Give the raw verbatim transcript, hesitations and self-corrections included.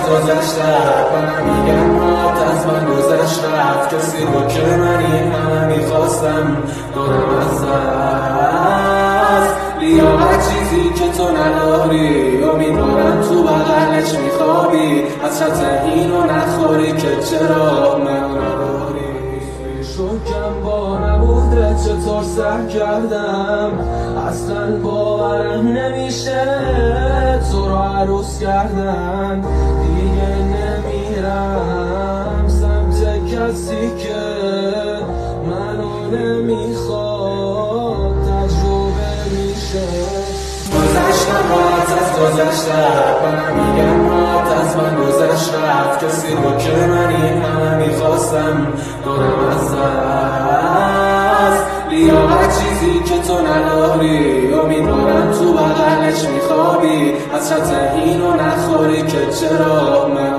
گذشته منم میگم مات از من گذشت رفت کسی رو که من این همه میخواستم دورم از دست بیا هر چیزی که تو نداری امیدوارم تو بغلش میخوابی حسرت اینو نخوری که چرا منو نداری شکم با نبوده چطور سر کردم اصلا باورم نمیشه تو رو عروس کردن دیگه نمیرم سمت کسی که منو نمیخواد تجربه میشه گذشتم مات از گذشته منم میگم مات از من گذشت رفت کسی رو که من این همه میخواستم دورم از دست بیا هر چیزی که تو نداری امیدوارم تو بغلش میخوابی حسرت اینو نخوری که چرا من